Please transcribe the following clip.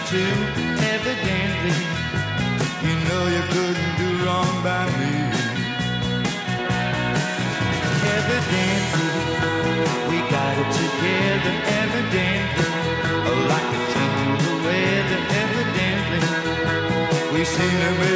too. Evidently, you know you couldn't do wrong by me. Evidently, we got it together. Evidently, like a change of the weather. Evidently, we seen a